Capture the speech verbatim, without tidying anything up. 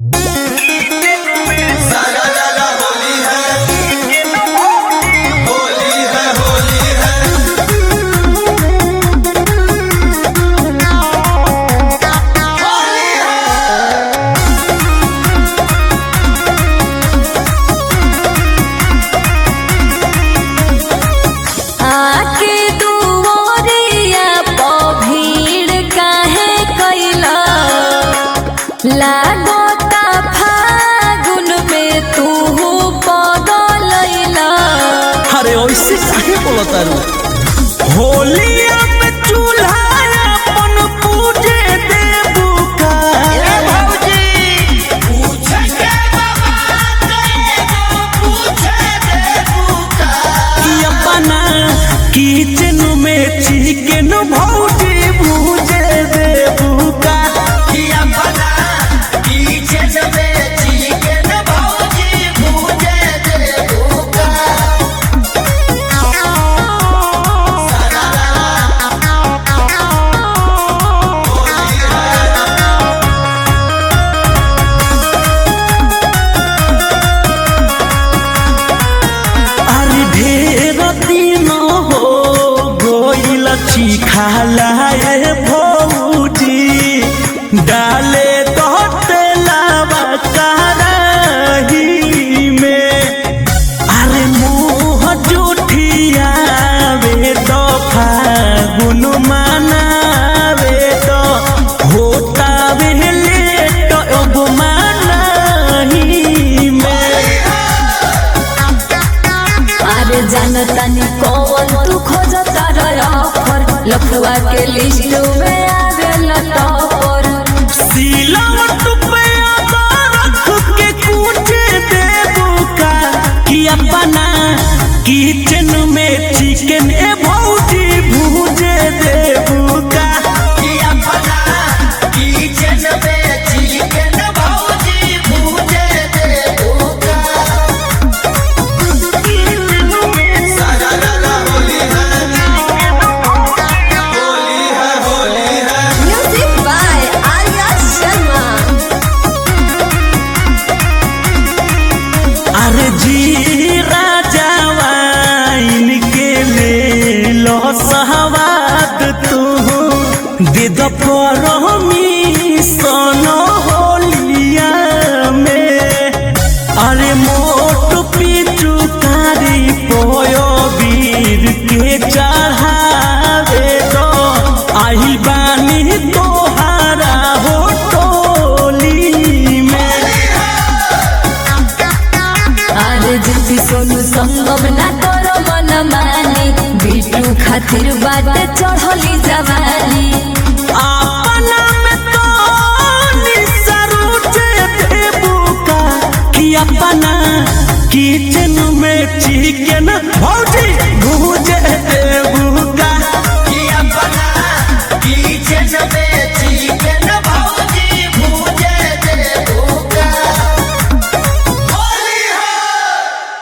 लागता फागुन में तू पगलैला। अरे ओइसे काहे बोलता रू? होलिया में चूल्हा अपन पूजे देबू का। ए भौजी पूछे के बाबा करेगो पूछे देबू का। कि अपना किचन में चिकन भौजी भूजे देबू का। कि अपना किचन में चिकन भौजी भूजे देबू का। अरे ढेर दिन हो गइल चिखाला ए भौजी डाले तो तेलावा कराही में। अरे मुँह जुठियावे तो फागुन मनावे तो होता वे लेट अब मनाही में। अरे जानता नहीं कौन तू खोजता रहा ऑफर, लफुआ के लिस्ट में आवेला टॉपर। सिलवट पे रख के कूचे देबू का। कि अपना किचन में चिकन ए भौजी भूजे देबू का। कि अपना किचन में चिकन भौजी भूजे देबू का। सारा लाला होली है होली है होली है। Music by Arya Sharma. अरे जी राजा वाइन के ले लो सहवाद तू दे दो परमी सोनो होलिया में। अरे मोट पीछू कारी पोयो वीर के चढ़ावे दो आही बानी तोहारा हो टोली में। अरे जिति सोनू संगम ना करो मन मानी, बिटू खातिर बाटे चढ़ली जवानी। अपना में तो निसरूचे देबू का। कि अपना किचन में चिकन भौजी भूजे देबू का।